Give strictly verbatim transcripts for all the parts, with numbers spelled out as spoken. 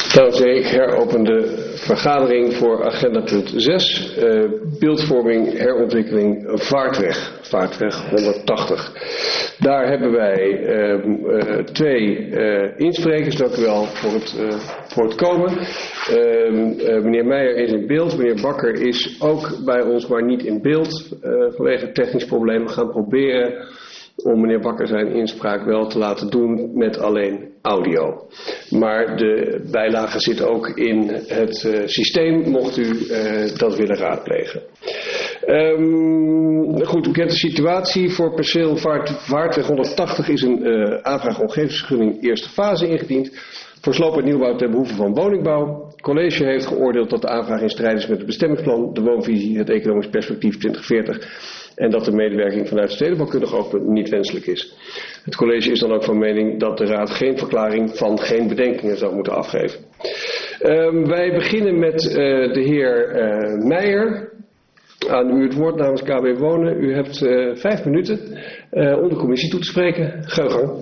Dames en heren, ik heropen de vergadering voor agenda punt zes. Uh, beeldvorming, herontwikkeling, vaartweg. Vaartweg honderdtachtig. Daar hebben wij uh, uh, twee uh, insprekers. Dank u wel voor het, uh, voor het komen. Uh, uh, meneer Meijer is in beeld. Meneer Bakker is ook bij ons, maar niet in beeld. Uh, vanwege technisch probleem. We gaan proberen om meneer Bakker zijn inspraak wel te laten doen met alleen audio. Maar de bijlagen zitten ook in het uh, systeem, mocht u uh, dat willen raadplegen. Um, goed, u kent de situatie. Voor perceel vaart, Vaartweg honderdtachtig is een uh, aanvraag omgevingsvergunning eerste fase ingediend. Voor sloop en nieuwbouw ten behoeve van woningbouw. Het college heeft geoordeeld dat de aanvraag in strijd is met het bestemmingsplan, de woonvisie, het economisch perspectief twintig veertig... en dat de medewerking vanuit stedenbouwkundig oogpunt niet wenselijk is. Het college is dan ook van mening dat de raad geen verklaring van geen bedenkingen zou moeten afgeven. Um, wij beginnen met uh, de heer uh, Meijer. Aan u het woord namens K B Wonen. U hebt uh, vijf minuten uh, om de commissie toe te spreken. Ga uw gang.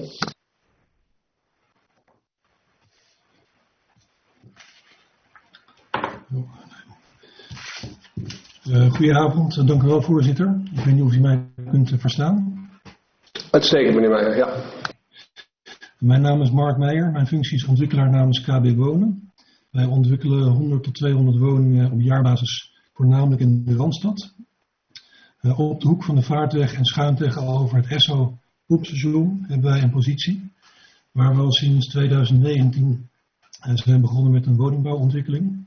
Uh, goedenavond, dank u wel voorzitter. Ik weet niet of u mij kunt uh, verstaan. Uitstekend meneer Meijer, ja. Mijn naam is Mark Meijer, mijn functie is ontwikkelaar namens K B Wonen. Wij ontwikkelen honderd tot tweehonderd woningen op jaarbasis, voornamelijk in de Randstad. Uh, op de hoek van de Vaartweg en schuin tegenover het Esso pompstation hebben wij een positie waar we al sinds tweeduizend negentien uh, zijn begonnen met een woningbouwontwikkeling.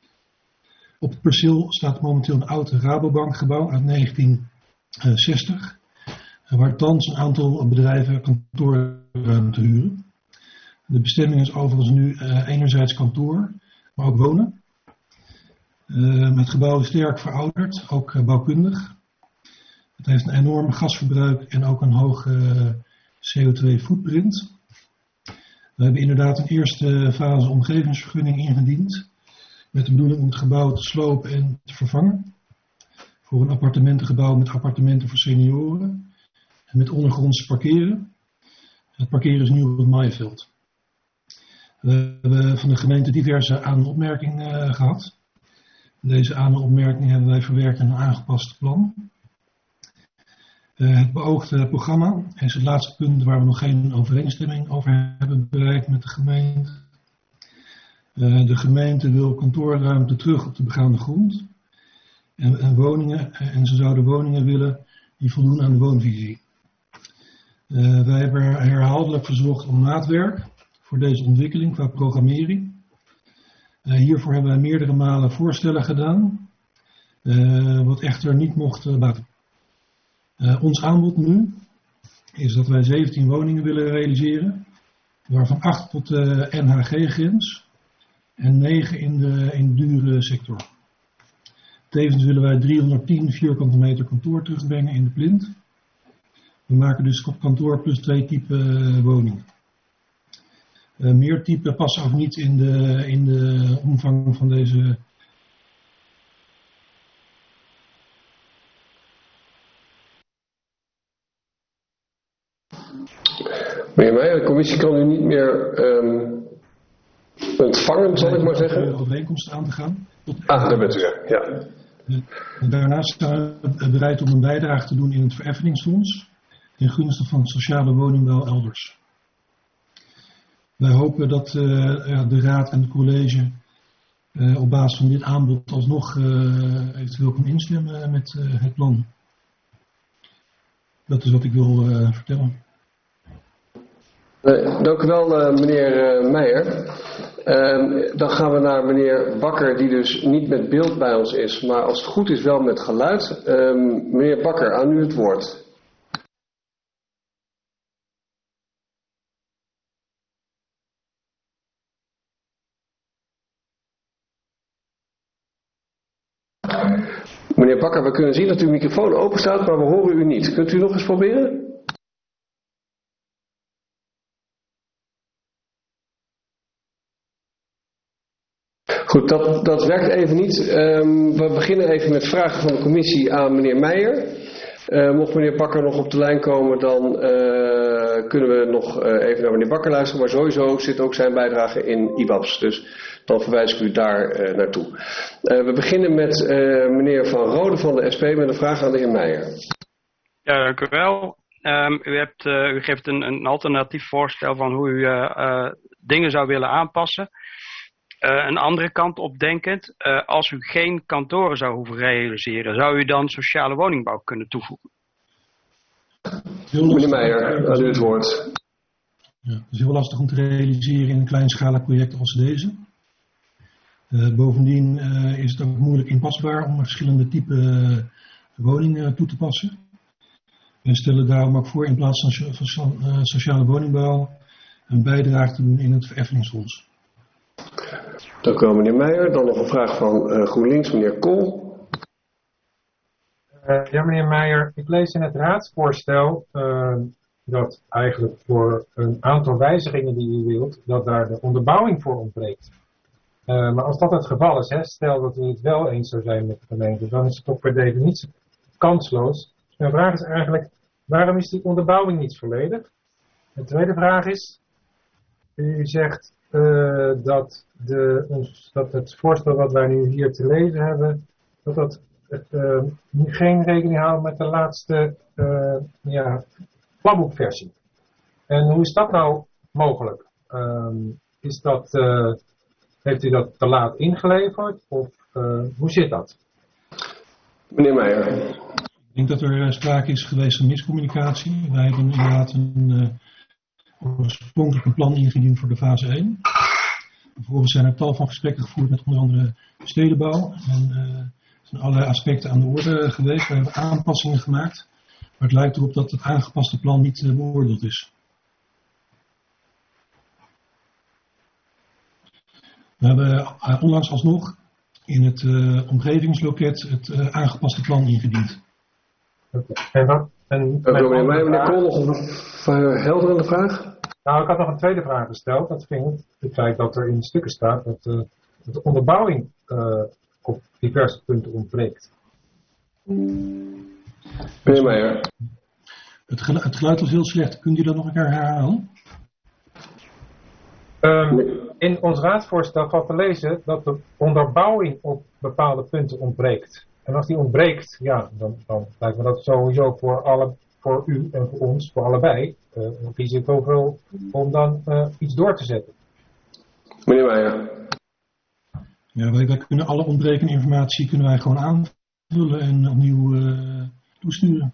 Op het perceel staat momenteel een oud Rabobankgebouw uit negentien zestig, waar thans een aantal bedrijven kantoorruimte huren. De bestemming is overigens nu uh, enerzijds kantoor, maar ook wonen. Uh, het gebouw is sterk verouderd, ook uh, bouwkundig. Het heeft een enorm gasverbruik en ook een hoge uh, C O twee footprint. We hebben inderdaad een eerste fase omgevingsvergunning ingediend, met de bedoeling om het gebouw te slopen en te vervangen. Voor een appartementengebouw met appartementen voor senioren. En met ondergronds parkeren. Het parkeren is nu op het maaiveld. We hebben van de gemeente diverse aan- en opmerkingen uh, gehad. Deze aan- en opmerkingen hebben wij verwerkt in een aangepast plan. Uh, het beoogde programma is het laatste punt waar we nog geen overeenstemming over hebben bereikt met de gemeente. Uh, de gemeente wil kantoorruimte terug op de begaande grond en, en woningen, en ze zouden woningen willen die voldoen aan de woonvisie. Uh, wij hebben herhaaldelijk verzocht om maatwerk voor deze ontwikkeling qua programmering. Uh, hiervoor hebben wij meerdere malen voorstellen gedaan, uh, wat echter niet mocht uh, baten. Uh, ons aanbod nu is dat wij zeventien woningen willen realiseren, waarvan acht tot de N H G-grens. En negen in de, in de dure sector. Tevens willen wij driehonderdtien vierkante meter kantoor terugbrengen in de plint. We maken dus kantoor plus twee typen woningen. Uh, meer typen passen ook niet in de, in de omvang van deze. Meneer Meijer, de commissie kan u niet meer Um... ontvangen, zal ik maar zeggen. Overeenkomsten aan te gaan. Ah, daar bent u weer. Ja. Daarnaast zijn we bereid om een bijdrage te doen in het vereffeningsfonds ten gunste van sociale woningbouw elders. Wij hopen dat uh, de raad en het college uh, op basis van dit aanbod alsnog uh, eventueel kunnen instemmen met uh, het plan. Dat is wat ik wil uh, vertellen. Uh, dank u wel, uh, meneer uh, Meijer. Uh, dan gaan we naar meneer Bakker, die dus niet met beeld bij ons is, maar als het goed is wel met geluid. Uh, meneer Bakker, aan u het woord. Meneer Bakker, we kunnen zien dat uw microfoon open staat, maar we horen u niet. Kunt u nog eens proberen? Goed, dat, dat werkt even niet. Um, we beginnen even met vragen van de commissie aan meneer Meijer. Uh, mocht meneer Bakker nog op de lijn komen, dan uh, kunnen we nog uh, even naar meneer Bakker luisteren. Maar sowieso zit ook zijn bijdrage in I B A B S. Dus dan verwijs ik u daar uh, naartoe. Uh, we beginnen met uh, meneer Van Rode van de S P met een vraag aan de heer Meijer. Ja, dank u wel. Um, u, hebt, uh, u geeft een, een alternatief voorstel van hoe u uh, uh, dingen zou willen aanpassen. Uh, een andere kant opdenkend, uh, als u geen kantoren zou hoeven realiseren, zou u dan sociale woningbouw kunnen toevoegen? Meneer Meijer, aan u het woord. Ja, het is heel lastig om te realiseren in een kleinschalig project als deze. Uh, bovendien uh, is het ook moeilijk inpasbaar om verschillende typen uh, woningen toe te passen. We stellen daarom ook voor in plaats van so- uh, sociale woningbouw een bijdrage te doen in het vereffeningsfonds. Dank u wel, meneer Meijer. Dan nog een vraag van uh, GroenLinks, meneer Kool. Uh, ja, meneer Meijer, ik lees in het raadsvoorstel uh, dat eigenlijk voor een aantal wijzigingen die u wilt, dat daar de onderbouwing voor ontbreekt. Uh, maar als dat het geval is, hè, stel dat u het wel eens zou zijn met de gemeente, dan is het toch per definitie kansloos. Dus mijn vraag is eigenlijk, waarom is die onderbouwing niet volledig? De tweede vraag is, u zegt uh, dat, de, ons, dat het voorstel wat wij nu hier te lezen hebben, dat dat het, uh, geen rekening houdt met de laatste uh, ja, planboekversie. En hoe is dat nou mogelijk? Um, is dat, uh, heeft u dat te laat ingeleverd of uh, hoe zit dat? Meneer Meijer. Ik denk dat er sprake is geweest van miscommunicatie. Wij hebben inderdaad een uh, oorspronkelijk een plan ingediend voor de fase één. Vervolgens zijn er tal van gesprekken gevoerd met onder andere stedenbouw. En uh, er zijn allerlei aspecten aan de orde geweest. We hebben aanpassingen gemaakt. Maar het lijkt erop dat het aangepaste plan niet uh, beoordeeld is. We hebben uh, onlangs alsnog in het uh, omgevingsloket het uh, aangepaste plan ingediend. En wat, en uh, meneer Meijer, meneer Kool, nog een verhelderende vraag? Nou, ik had nog een tweede vraag gesteld. Dat ging om het feit dat er in de stukken staat dat, uh, dat de onderbouwing uh, op diverse punten ontbreekt. Meneer Meijer. Het geluid, het geluid was heel slecht. Kunt u dat nog een keer herhalen? Um, in ons raadsvoorstel valt te lezen dat de onderbouwing op bepaalde punten ontbreekt. En als die ontbreekt, ja, dan, dan lijkt me dat sowieso voor, alle, voor u en voor ons, voor allebei, uh, een risicovol om dan uh, iets door te zetten. Meneer Meijer. Ja, wij, wij kunnen alle ontbrekende informatie kunnen wij gewoon aanvullen en opnieuw uh, toesturen.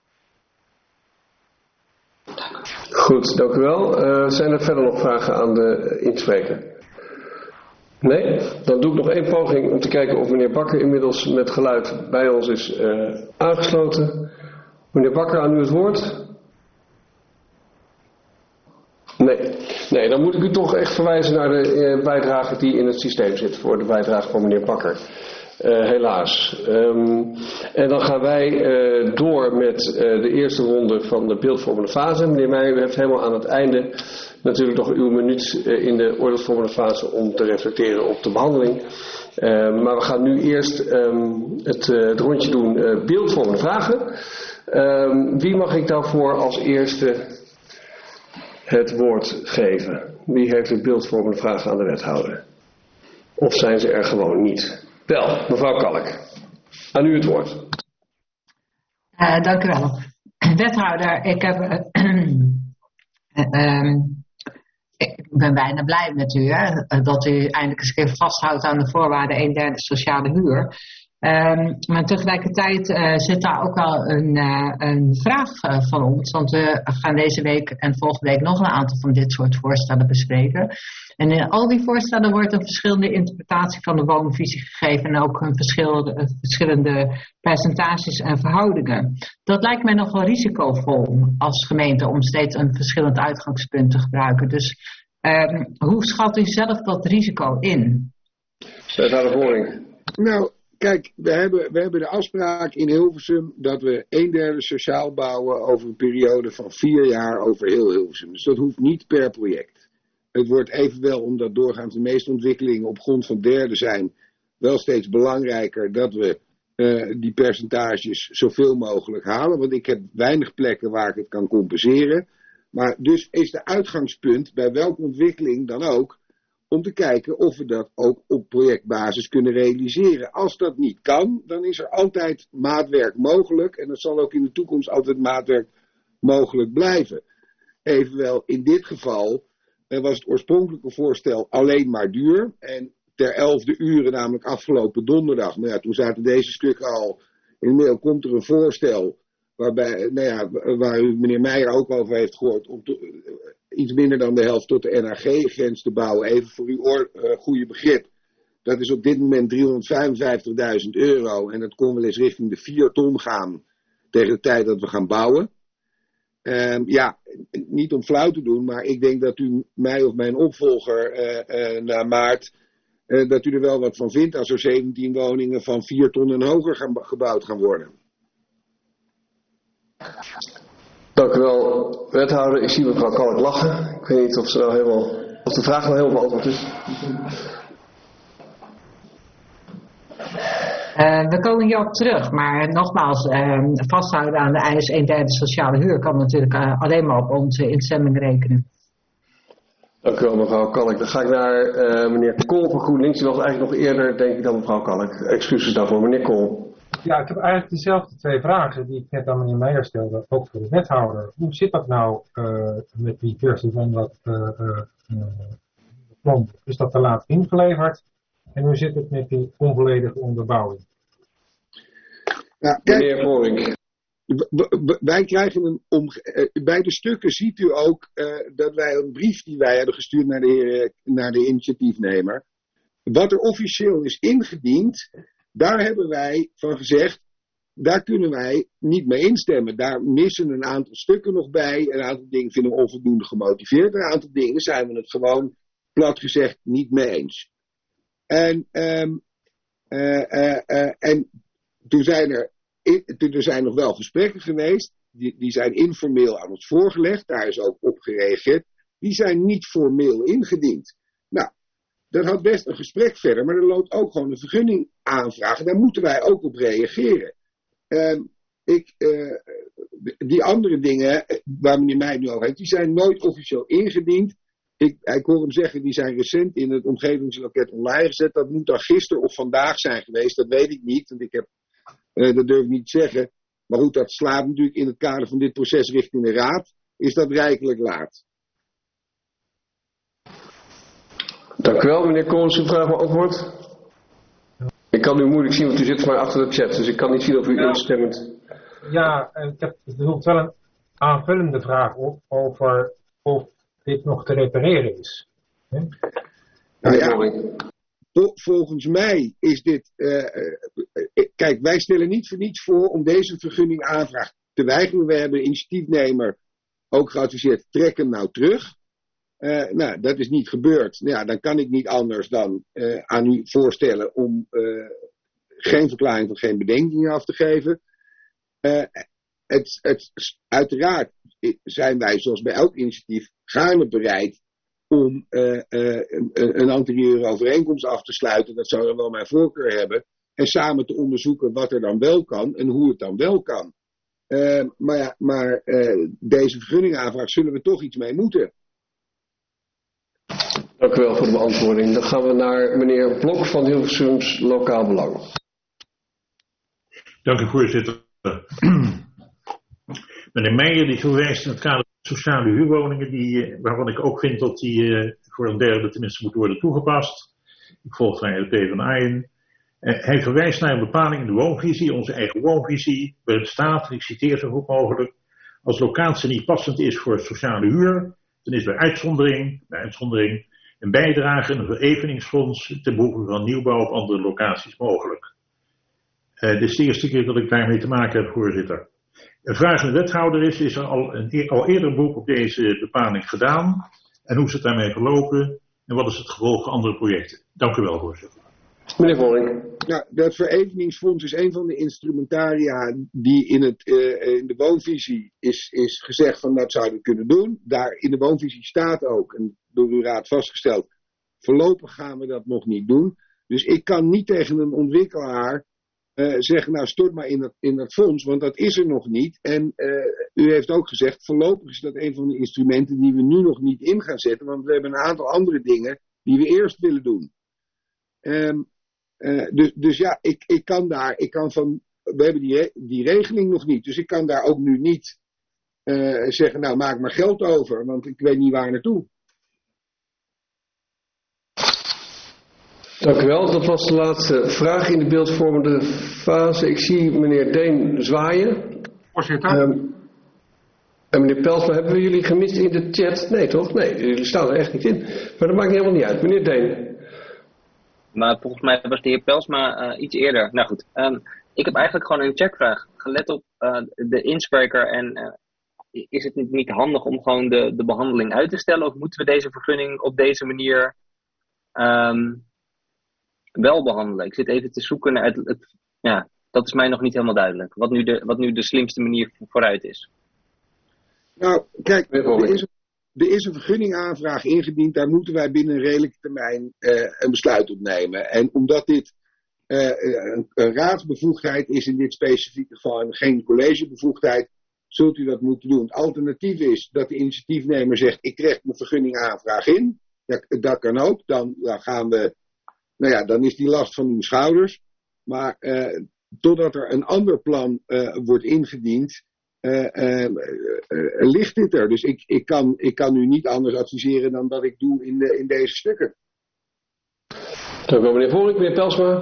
Goed, dank u wel. Uh, zijn er verder nog vragen aan de inspreker? Nee? Dan doe ik nog één poging om te kijken of meneer Bakker inmiddels met geluid bij ons is uh, aangesloten. Meneer Bakker, aan u het woord? Nee. Nee, dan moet ik u toch echt verwijzen naar de uh, bijdrage die in het systeem zit voor de bijdrage van meneer Bakker. Uh, helaas. Um, en dan gaan wij uh, door met uh, de eerste ronde van de beeldvormende fase. Meneer Meijer, u heeft helemaal aan het einde natuurlijk nog uw minuut uh, in de oordeelsvormende fase om te reflecteren op de behandeling. Uh, maar we gaan nu eerst um, het, uh, het rondje doen uh, beeldvormende vragen. Um, wie mag ik daarvoor als eerste het woord geven? Wie heeft de beeldvormende vragen aan de wethouder? Of zijn ze er gewoon niet? Wel, mevrouw Kalk, aan u het woord. Uh, dank u wel. Wethouder, ik, heb, uh, uh, um, ik ben bijna blij met u, hè, dat u eindelijk eens een keer vasthoudt aan de voorwaarden een derde sociale huur. Um, maar tegelijkertijd uh, zit daar ook wel een, uh, een vraag uh, van ons, want we gaan deze week en volgende week nog een aantal van dit soort voorstellen bespreken. En in al die voorstellen wordt een verschillende interpretatie van de woonvisie gegeven en ook een verschillende, verschillende percentages en verhoudingen. Dat lijkt mij nog wel risicovol als gemeente om steeds een verschillend uitgangspunt te gebruiken. Dus um, hoe schat u zelf dat risico in? Wethouder Voring. Nou, kijk, we hebben, we hebben de afspraak in Hilversum dat we een derde sociaal bouwen over een periode van vier jaar over heel Hilversum. Dus dat hoeft niet per project. Het wordt evenwel, omdat doorgaans de meeste ontwikkelingen op grond van derde zijn, wel steeds belangrijker dat we uh, die percentages zoveel mogelijk halen. Want ik heb weinig plekken waar ik het kan compenseren. Maar dus is de uitgangspunt bij welke ontwikkeling dan ook om te kijken of we dat ook op projectbasis kunnen realiseren. Als dat niet kan, dan is er altijd maatwerk mogelijk. En dat zal ook in de toekomst altijd maatwerk mogelijk blijven. Evenwel, in dit geval uh, was het oorspronkelijke voorstel alleen maar duur. En ter elfde uren, namelijk afgelopen donderdag, nou ja, toen zaten deze stukken al in de mail, komt er een voorstel waarbij, nou ja, waar u meneer Meijer ook over heeft gehoord, om te, uh, iets minder dan de helft tot de N H G-grens te bouwen. Even voor uw oor, uh, goede begrip. Dat is op dit moment driehonderdvijfenvijftigduizend euro en dat kon wel eens richting de vier ton gaan tegen de tijd dat we gaan bouwen. Um, ja, niet om flauw te doen, maar ik denk dat u mij of mijn opvolger uh, uh, na maart, uh, dat u er wel wat van vindt als er zeventien woningen van vier ton en hoger gaan, gebouwd gaan worden. Dank u wel, wethouder. Ik zie mevrouw Kalk lachen. Ik weet niet of, ze nou helemaal, of de vraag nou helemaal beantwoord is. Uh, we komen hierop terug, maar nogmaals, uh, vasthouden aan de eis een derde sociale huur kan natuurlijk uh, alleen maar op onze instemming rekenen. Dank u wel, mevrouw Kalk. Dan ga ik naar uh, meneer Kool van GroenLinks. Die was eigenlijk nog eerder, denk ik, dan mevrouw Kalk. Excuses daarvoor, meneer Kool. Ja, ik heb eigenlijk dezelfde twee vragen die ik net aan meneer Meijer stelde, ook voor de wethouder. Hoe zit dat nou uh, met die versie van dat uh, uh, uh, plan? Is dat te laat ingeleverd? En hoe zit het met die onvolledige onderbouwing? Nou, kijk, meneer Voring. Wij krijgen een omge- bij de stukken ziet u ook uh, dat wij een brief die wij hebben gestuurd naar de, heer, naar de initiatiefnemer. Wat er officieel is ingediend, daar hebben wij van gezegd, daar kunnen wij niet mee instemmen. Daar missen een aantal stukken nog bij. Een aantal dingen vinden we onvoldoende gemotiveerd. Een aantal dingen zijn we het gewoon plat gezegd niet mee eens. En, um, uh, uh, uh, en toen zijn er, toen er zijn nog wel gesprekken geweest. Die, die zijn informeel aan ons voorgelegd. Daar is ook op gereageerd. Die zijn niet formeel ingediend. Nou, dat had best een gesprek verder. Maar er loopt ook gewoon een vergunning aanvragen. Daar moeten wij ook op reageren. Um, ik, uh, die andere dingen waar meneer Meijer nu over heeft, die zijn nooit officieel ingediend. Ik, ik hoor hem zeggen, die zijn recent in het omgevingsloket online gezet. Dat moet dan gisteren of vandaag zijn geweest. Dat weet ik niet, want ik heb, uh, dat durf ik niet te zeggen. Maar goed, dat slaat natuurlijk in het kader van dit proces richting de raad. Is dat rijkelijk laat. Dank u wel, meneer Koons. Uw vraag maar antwoord. Ik kan u moeilijk zien, want u zit maar achter de chat. Dus ik kan niet zien of u ja. instemmend... Ja, ik heb bijvoorbeeld wel een aanvullende vraag op, over of dit nog te repareren is. Hm? Nou ja, vol, volgens mij is dit... Uh, uh, kijk, wij stellen niet voor niets voor om deze vergunning aanvraag te weigeren. We hebben de initiatiefnemer ook geadviseerd, trek hem nou terug. Uh, nou, dat is niet gebeurd. Nou ja, dan kan ik niet anders dan uh, aan u voorstellen om uh, geen verklaring van geen bedenkingen af te geven. Uh, het, het, uiteraard zijn wij, zoals bij elk initiatief, gaarne bereid om uh, uh, een, een anterieure overeenkomst af te sluiten. Dat zou dan wel mijn voorkeur hebben. En samen te onderzoeken wat er dan wel kan en hoe het dan wel kan. Uh, maar ja, maar uh, deze vergunningaanvraag zullen we toch iets mee moeten. Dank u wel voor de beantwoording. Dan gaan we naar meneer Blok van Hilversums Lokaal Belang. Dank u, voorzitter. Meneer Meijer die verwijst in het kader van sociale huurwoningen, die, waarvan ik ook vind dat die uh, voor een derde tenminste moet worden toegepast. Ik volg daar de PvdA in. Uh, hij verwijst naar een bepaling in de woonvisie, onze eigen woonvisie, waarin staat, ik citeer zo goed mogelijk, als locatie niet passend is voor sociale huur, dan is bij uitzondering, bij uitzondering een bijdrage in een vereveningsfonds ten behoeve van nieuwbouw op andere locaties mogelijk. Uh, dit is de eerste keer dat ik daarmee te maken heb, voorzitter. Een vraag aan de wethouder is, is er al, een, al eerder een beroep op deze bepaling gedaan? En hoe is het daarmee verlopen? En wat is het gevolg van andere projecten? Dank u wel, voorzitter. Meneer Voring. Nou, dat vereveningsfonds is een van de instrumentaria die in, het, uh, in de woonvisie is, is gezegd van dat zouden we kunnen doen. Daar in de woonvisie staat ook, en door uw raad vastgesteld, voorlopig gaan we dat nog niet doen. Dus ik kan niet tegen een ontwikkelaar uh, zeggen, nou stort maar in dat, in dat fonds, want dat is er nog niet. En uh, u heeft ook gezegd, voorlopig is dat een van de instrumenten die we nu nog niet in gaan zetten, want we hebben een aantal andere dingen die we eerst willen doen. Um, uh, dus, dus ja, ik, ik kan daar, ik kan van, we hebben die, die regeling nog niet, dus ik kan daar ook nu niet uh, zeggen, nou maak maar geld over, want ik weet niet waar naartoe. Dank u wel. Dat was de laatste vraag in de beeldvormende fase. Ik zie meneer Deen zwaaien. Voorzitter. Um, en meneer Pelsma, hebben we jullie gemist in de chat? Nee, toch? Nee, jullie staan er echt niet in. Maar dat maakt helemaal niet uit. Meneer Deen. Maar volgens mij was de heer Pelsma uh, iets eerder. Nou goed, um, ik heb eigenlijk gewoon een checkvraag. Gelet op uh, de inspreker en uh, is het niet, niet handig om gewoon de, de behandeling uit te stellen? Of moeten we deze vergunning op deze manier um, wel behandelen? Ik zit even te zoeken naar het, het, ja, dat is mij nog niet helemaal duidelijk. Wat nu de, wat nu de slimste manier vooruit is. Nou, kijk, er is, er is een vergunningaanvraag ingediend. Daar moeten wij binnen een redelijke termijn uh, een besluit op nemen. En omdat dit uh, een, een raadsbevoegdheid is in dit specifieke geval en geen collegebevoegdheid, zult u dat moeten doen. Het alternatief is dat de initiatiefnemer zegt, ik trek mijn vergunningaanvraag in. Dat, dat kan ook. Dan, dan gaan we, nou ja, dan is die last van uw schouders. Maar uh, totdat er een ander plan uh, wordt ingediend, Uh, uh, uh, uh, ligt dit er. Dus ik, ik, kan, ik kan u niet anders adviseren dan dat ik doe in, de, in deze stukken. Dank u wel, meneer Vorik. Meneer Pelsma.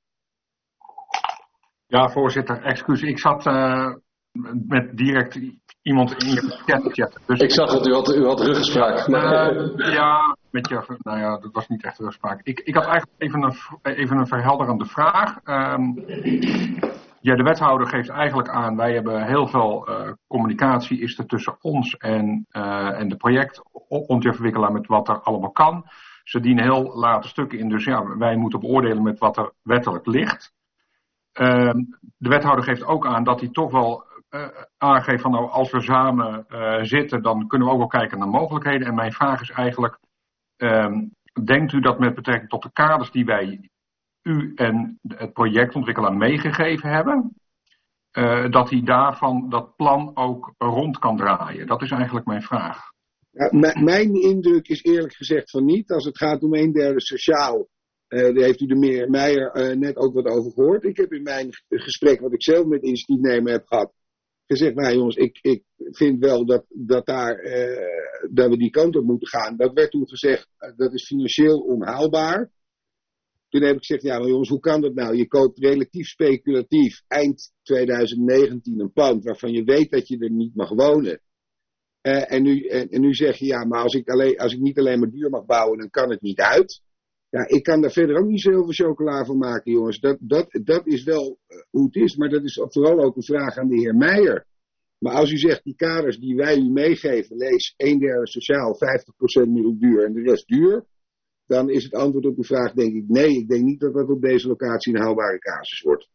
Ja, voorzitter, excuus. Ik zat uh, met direct iemand in je chat te chatten. Dus ik zag dat u had, u had ruggespraak. Maar... Uh, ja, met je, nou ja, dat was niet echt ruggespraak. Ik, ik had eigenlijk even een, even een verhelderende vraag. Um, Ja, de wethouder geeft eigenlijk aan, wij hebben heel veel uh, communicatie is er tussen ons en, uh, en de projectontwikkelaar met wat er allemaal kan. Ze dienen heel late stukken in, dus ja, wij moeten beoordelen met wat er wettelijk ligt. Uh, de wethouder geeft ook aan dat hij toch wel uh, aangeeft van nou, als we samen uh, zitten, dan kunnen we ook wel kijken naar mogelijkheden. En mijn vraag is eigenlijk, uh, denkt u dat met betrekking tot de kaders die wij u en het projectontwikkelaar meegegeven hebben, uh, dat hij daarvan dat plan ook rond kan draaien? Dat is eigenlijk mijn vraag. Ja, m- mijn indruk is eerlijk gezegd van niet. Als het gaat om een derde sociaal, uh, daar heeft u de meneer Meijer uh, net ook wat over gehoord. Ik heb in mijn gesprek wat ik zelf met initiatiefnemer heb gehad, gezegd, nou jongens, ik, ik vind wel dat, dat, daar, uh, dat we die kant op moeten gaan. Dat werd toen gezegd, uh, dat is financieel onhaalbaar. Toen heb ik gezegd, ja maar jongens, hoe kan dat nou? Je koopt relatief speculatief eind twintig negentien een pand waarvan je weet dat je er niet mag wonen. Uh, en, nu, en, en nu zeg je, ja maar als ik, alleen, als ik niet alleen maar duur mag bouwen, dan kan het niet uit. Ja, ik kan daar verder ook niet zo heel veel chocola van maken, jongens. Dat, dat, dat is wel uh, hoe het is, maar dat is vooral ook een vraag aan de heer Meijer. Maar als u zegt, die kaders die wij u meegeven, lees een derde sociaal, vijftig procent middelduur en de rest duur, dan is het antwoord op uw vraag denk ik nee. Ik denk niet dat dat op deze locatie een haalbare casus wordt.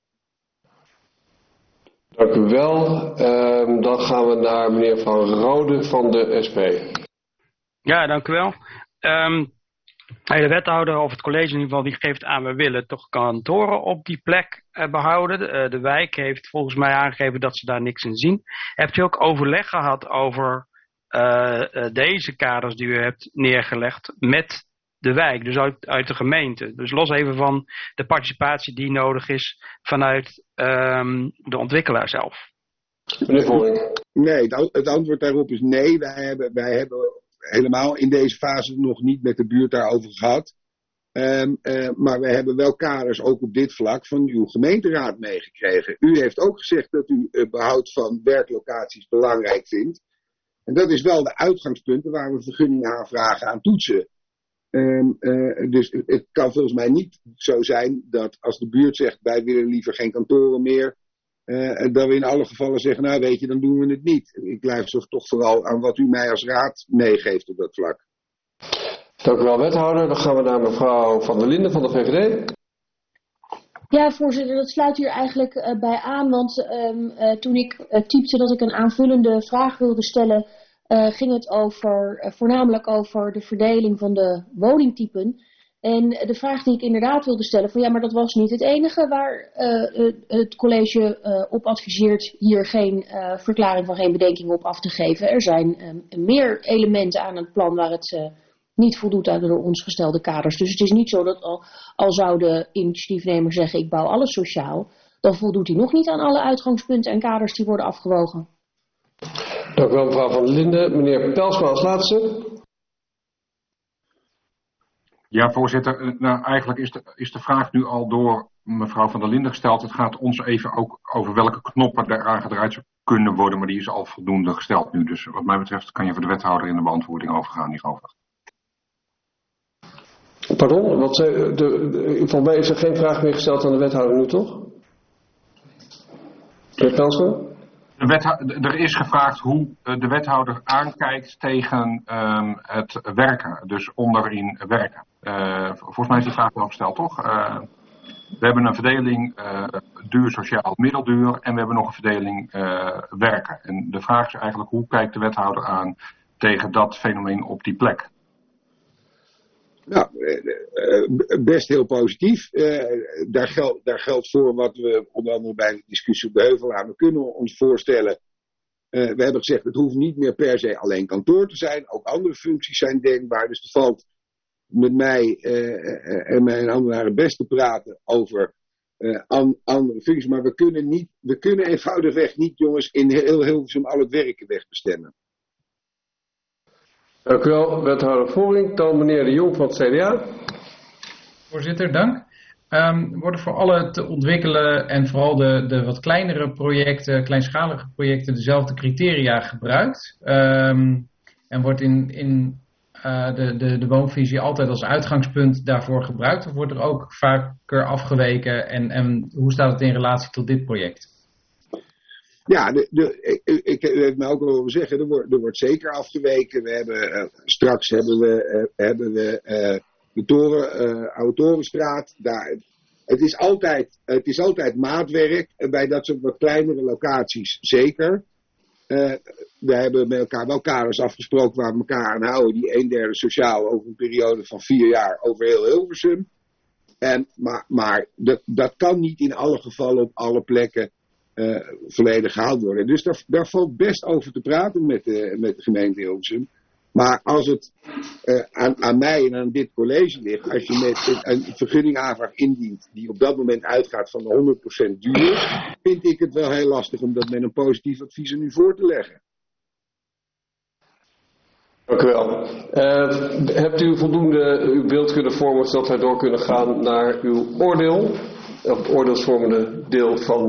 Dank u wel. Uh, dan gaan we naar meneer Van Rode van de S P. Ja, dank u wel. Um, de wethouder of het college in ieder geval, die geeft aan, we willen toch kantoren op die plek uh, behouden. De, uh, de wijk heeft volgens mij aangegeven dat ze daar niks in zien. Hebt u ook overleg gehad over uh, uh, deze kaders die u hebt neergelegd met de wijk, dus uit, uit de gemeente? Dus los even van de participatie die nodig is vanuit um, de ontwikkelaar zelf. Meneer Voring. Nee, het antwoord daarop is nee. Wij hebben, wij hebben helemaal in deze fase nog niet met de buurt daarover gehad. Um, uh, maar we hebben wel kaders ook op dit vlak van uw gemeenteraad meegekregen. U heeft ook gezegd dat u uh, behoud van werklocaties belangrijk vindt. En dat is wel de uitgangspunten waar we vergunningaanvragen aan toetsen. Um, uh, dus het kan volgens mij niet zo zijn dat als de buurt zegt wij willen liever geen kantoren meer, uh, dat we in alle gevallen zeggen nou weet je, dan doen we het niet. Ik blijf toch vooral aan wat u mij als raad meegeeft op dat vlak. Dank u wel, wethouder. Dan gaan we naar mevrouw Van der Linden van de V V D. Ja, voorzitter, dat sluit hier eigenlijk uh, bij aan, want um, uh, toen ik uh, typte dat ik een aanvullende vraag wilde stellen, Uh, ging het over, uh, voornamelijk over de verdeling van de woningtypen. En de vraag die ik inderdaad wilde stellen, van ja, maar dat was niet het enige waar uh, het college uh, op adviseert hier geen uh, verklaring van geen bedenkingen op af te geven. Er zijn um, meer elementen aan het plan waar het uh, niet voldoet aan de door ons gestelde kaders. Dus het is niet zo dat al, al zou de initiatiefnemer zeggen ik bouw alles sociaal, dan voldoet hij nog niet aan alle uitgangspunten en kaders die worden afgewogen. Dank u wel, mevrouw Van der Linden. Meneer Pelsma als laatste. Ja, voorzitter. Nou, eigenlijk is de, is de vraag nu al door mevrouw Van der Linden gesteld. Het gaat ons even ook over welke knoppen er aangedraaid zou kunnen worden, maar die is al voldoende gesteld nu. Dus wat mij betreft kan je voor de wethouder in de beantwoording overgaan hierover. Pardon? Wat, de, de, volgens mij is er geen vraag meer gesteld aan de wethouder nu, toch? Meneer Pelsma? De wethouder, er is gevraagd hoe de wethouder aankijkt tegen um, het werken, dus onderin werken. Uh, volgens mij is die vraag wel gesteld, toch? Uh, we hebben een verdeling uh, duur sociaal middelduur en we hebben nog een verdeling uh, werken. En de vraag is eigenlijk hoe kijkt de wethouder aan tegen dat fenomeen op die plek? Nou, best heel positief. Daar, gel, daar geldt voor wat we onder andere bij de discussie op de Heuvel we kunnen ons voorstellen. We hebben gezegd, het hoeft niet meer per se alleen kantoor te zijn. Ook andere functies zijn denkbaar. Dus er valt met mij en mijn ambtenaren best te praten over andere functies. Maar we kunnen, niet, we kunnen eenvoudigweg niet, jongens, in heel Hilversum al het werken wegbestemmen. Dank u wel, wethouder Voering. Dan meneer De Jong van het C D A. Voorzitter, dank. Um, worden voor alle te ontwikkelen en vooral de, de wat kleinere projecten, kleinschalige projecten, dezelfde criteria gebruikt. Um, en wordt in, in uh, de, de, de woonvisie altijd als uitgangspunt daarvoor gebruikt? Of wordt er ook vaker afgeweken en, en hoe staat het in relatie tot dit project? Ja, de, de, ik, ik heb me ook al willen zeggen, er wordt, er wordt zeker afgeweken. We hebben, uh, straks hebben we, uh, hebben we uh, de toren, uh, Oude Torenstraat. Daar, het, is altijd, het is altijd maatwerk, en bij dat soort wat kleinere locaties zeker. Uh, we hebben met elkaar wel kaders afgesproken waar we elkaar aan houden, die een derde sociaal over een periode van vier jaar over heel Hilversum. En, maar maar dat, dat kan niet in alle gevallen op alle plekken Uh, volledig gehaald worden. Dus daar, daar valt best over te praten met de, met de gemeente Hilversum. Maar als het uh, aan, aan mij en aan dit college ligt, als je met een vergunningaanvraag indient die op dat moment uitgaat van de honderd procent duur, vind ik het wel heel lastig om dat met een positief advies er nu voor te leggen. Dank u wel. Uh, hebt u voldoende uw beeld kunnen vormen zodat wij door kunnen gaan naar uw oordeel? Of het oordeelsvormende deel van